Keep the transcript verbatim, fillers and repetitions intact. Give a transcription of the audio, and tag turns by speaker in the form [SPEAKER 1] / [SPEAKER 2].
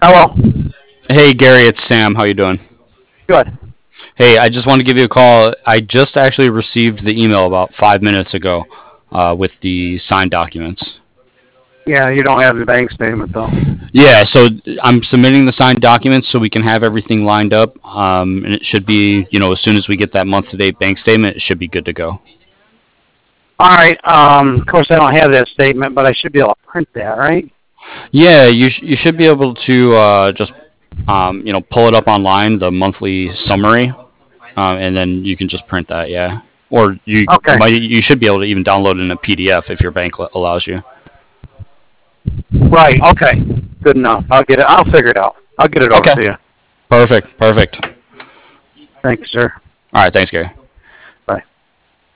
[SPEAKER 1] Hello.
[SPEAKER 2] Hey Gary, it's Sam. How you doing?
[SPEAKER 1] Good.
[SPEAKER 2] Hey, I just want to give you a call. I just actually received the email about five minutes ago uh, with the signed documents.
[SPEAKER 1] Yeah, you don't have the bank statement though.
[SPEAKER 2] Yeah, so I'm submitting the signed documents so we can have everything lined up, um, and it should be, you know, as soon as we get that month-to-date bank statement, it should be good to go.
[SPEAKER 1] All right. Um, of course, I don't have that statement, but I should be able to print that, right?
[SPEAKER 2] Yeah, you sh- you should be able to uh, just, um, you know, pull it up online, the monthly summary, um, and then you can just print that. Yeah, or you
[SPEAKER 1] Okay.
[SPEAKER 2] might you should be able to even download it in a P D F if your bank l- allows you.
[SPEAKER 1] Right. Okay. Good enough. I'll get it. I'll figure it out. I'll get it over
[SPEAKER 2] Okay.
[SPEAKER 1] to you.
[SPEAKER 2] Perfect. Perfect.
[SPEAKER 1] Thank you, sir.
[SPEAKER 2] All right. Thanks, Gary.